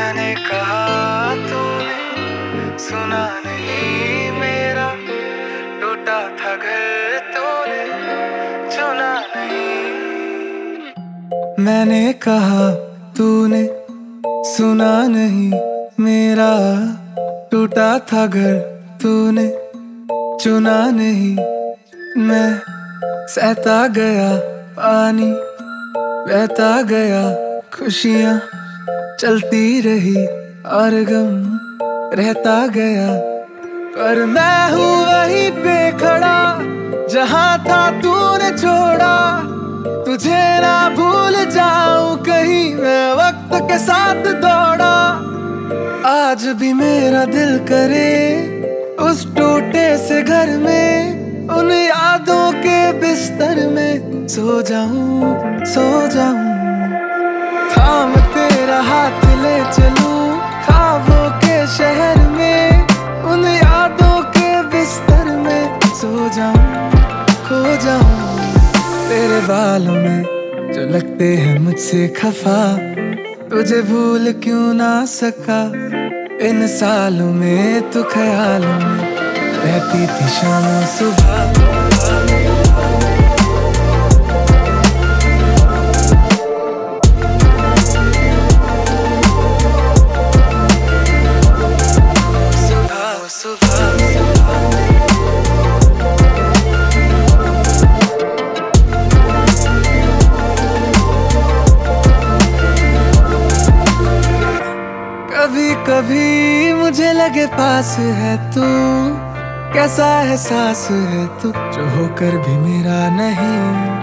मैंने कहा तूने सुना नहीं मेरा टूटा था घर तूने चुना नहीं। मैंने कहा तूने सुना नहीं मेरा टूटा था घर तूने चुना नहीं। मैं सहता गया पानी बहता गया, खुशियाँ चलती रही और गम रहता गया। पर मैं हूँ वहीं पे खड़ा जहाँ था तूने छोड़ा। तुझे ना भूल जाऊं कहीं मैं वक्त के साथ दौड़ा। आज भी मेरा दिल करे उस टूटे से घर में, उन यादों के बिस्तर में सो जाऊं सो जाऊं। थाम तेरा हाथ ले चलूं ख्वाबों के शहर में, उन यादों के बिस्तर में सो जाऊं खो जाऊं। तेरे बालों में जो लगते हैं मुझसे खफा, तुझे भूल क्यों ना सका। इन सालों में तू ख्यालों में रहती थी शाम सुबह। कभी कभी मुझे लगे पास है तू, कैसा एहसास है तू जो होकर भी मेरा नहीं।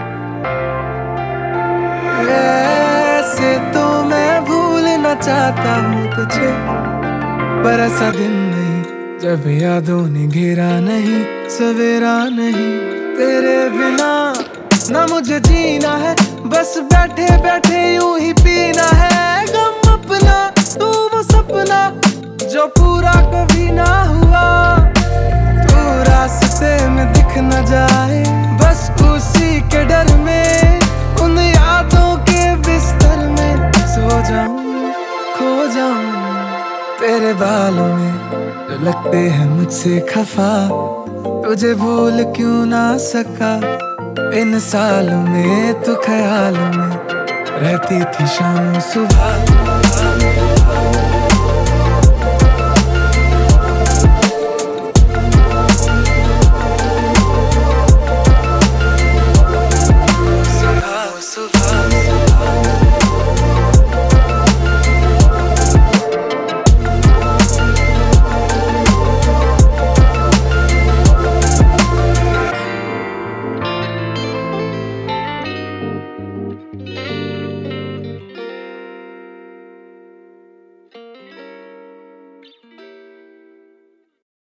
वैसे तो मैं भूलना चाहता हूँ तुझे, पर ऐसा दिन नहीं जब यादों ने घेरा नहीं सवेरा नहीं। तेरे बिना ना मुझे जीना है, बस बैठे बैठे यूं ही पीना है गम अपना। तू वो सपना जो पूरा कभी ना हुआ, तू रास्ते में दिख न जाए, बस उसी के डर में उन यादों के बिस्तर में सो जाऊं खो जाऊं। तेरे बालों में जो लगते हैं मुझसे खफा, तुझे भूल क्यों ना सका। इन सालों में तू ख्यालों में रहती थी शाम सुबह।